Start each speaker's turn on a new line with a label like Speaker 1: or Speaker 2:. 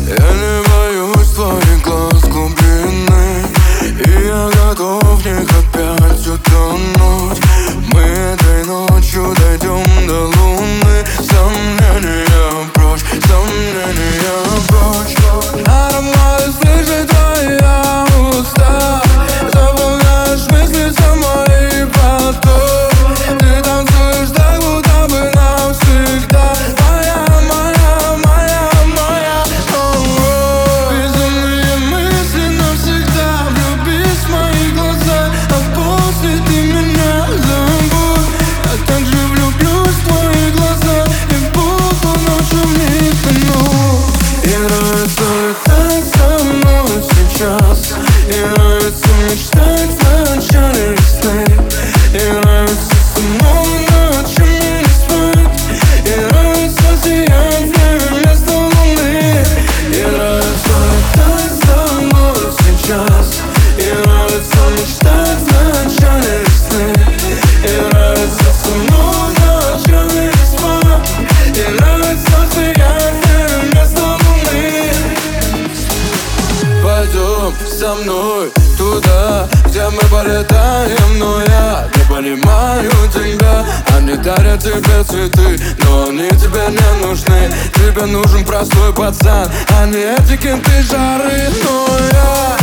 Speaker 1: Я не боюсь твоих глаз глубины, и я готов в них опять утонуть. Мы этой ночью дойдем до луны. Сомнения прочь, сомнения прочь. Аромат свежей твоя уста, заполняешь мысли самой поток. Ты танцуешь так, будто бы навсегда. Моя, моя, моя, моя. Безумные мысли навсегда. Влюбись в мои глаза, а после ты меня забудь. Я также влюблюсь в твои глаза и буду ночью в них тонуть. И нравится летать со мной сейчас, и нравится мечтать в начале весны, и нравится самой ночами не спать, и нравится сиять в небе вместо луны. И нравится летать со мной сейчас, и нравится мечтать в начале весны, и нравится самой ночами не спать, и нравится сиять в небе вместо луны. Пойдем со мной туда, где мы полетаем, но я не понимаю тебя. Они дарят тебе цветы, но они тебе не нужны. Тебе нужен простой пацан, а не эти кем ты жары. Но я